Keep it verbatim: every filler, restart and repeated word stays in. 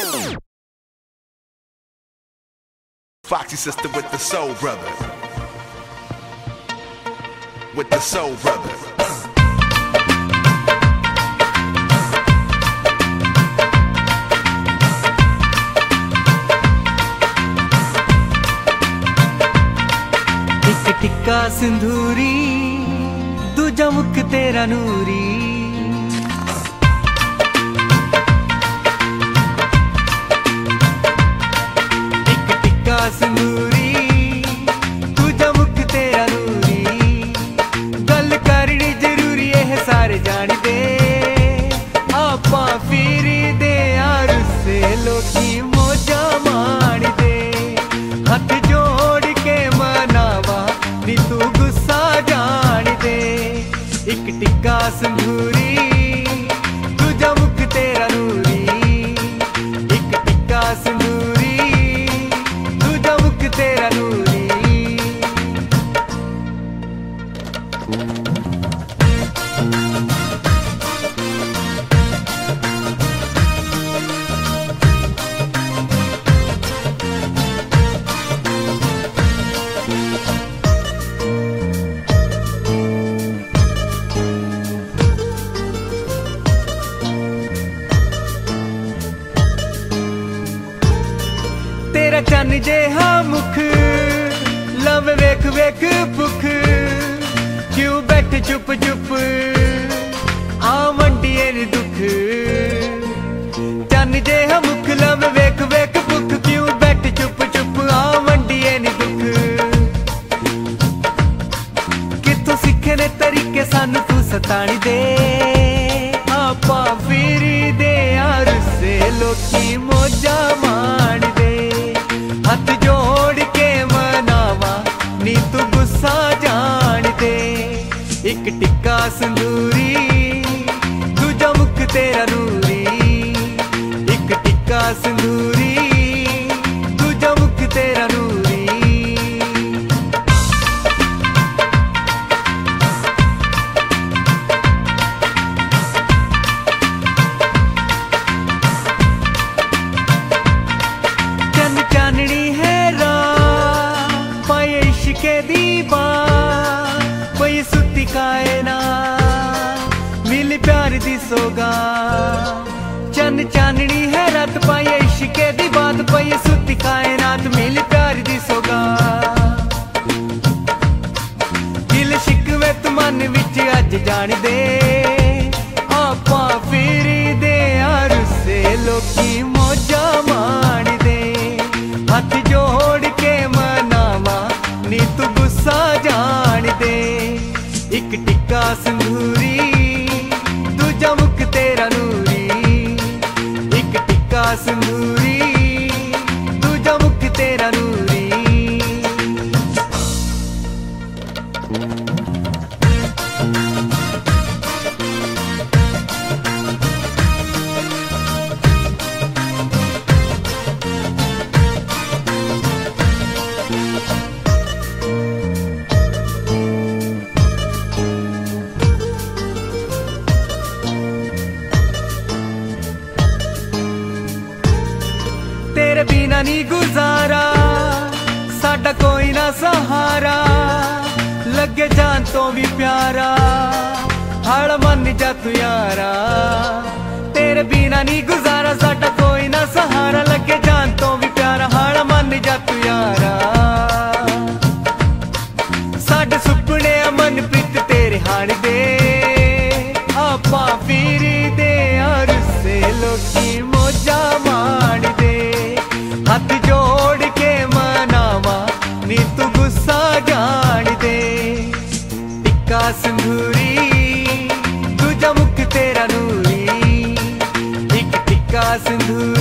Foxy sister with the soul brother. With the soul brother. एक टिक्का सिंदूरी दूजा मुख तेरा नूरी, एक टिक्का सिंदूरी दूजा मुख तेरा नूरी, गल करनी जरूरी है सारे जानदे, आपां फिरी दे यार से लोकी मौजा माणदे, हथ जोड़ के मनावा नी तू गुस्सा जान दे, एक टिक्का सिंदूरी दूजा मुख तेरा नूरी, एक टिक्का सिंदूरी दूजा मुख तेरा नूरी। तेरा चन जेहा मुख लव वेख वेख भुख, क्यों बैठे चुप चुप आ मंडिए नी दुख, चन जेहा मुख लव वेख वेख भुख, क्यों बैठे चुप चुप आ मंडिए नी दुख, कित्थों सिखे ने तरीके सानू तू सतानी दे, आपां फिरी दे यार से लोकी मौजा माण दे, हथ जोड़ के मनावा नी तू गुस्सा जान दे, एक टिक्का सिंदूरी दूजा मुख तेरा नूरी, एक टिक्का सिंदूरी दूजा मुख तेरा नूरी। चन चाननी है के दीवा कोई सुती कायना मिल प्यार दी सोगा, चन चाननी है रात पाए इश्के दी बात पाए सुती कायनात मिल प्यार दी सोगा, दिल शिकवे तू मन विच अज जान दे, आपां फिरी दे यार से लोकी मौजा माण दे, हथ जोड़ के मनावा नी तू गुस्सा जान दे, एक टिक्का सिंदूरी दूजा मुख तेरा नूरी, एक टिक्का सिंदूरी दूजा मुख तेरा नूरी। तेरे बिना नी गुजारा साडा कोई ना सहारा, लगे जान तो भी प्यारा हाड़ मन जा तू यारा, तेरे बिना नी गुजारा साडा कोई ना सहारा, लगे जान तो भी प्यारा हाड़ मन जा तू यारा, साडे सुपने मन प्रीत तेरे हाण दे, आपां फिरी दे यार से लोकी मौजा माण दे, हथ जोड़ के मनावा नी तू गुस्सा जान दे, टिक्का सिंदूरी दूजा मुख तेरा नूरी, एक टिक्का सिंदूरी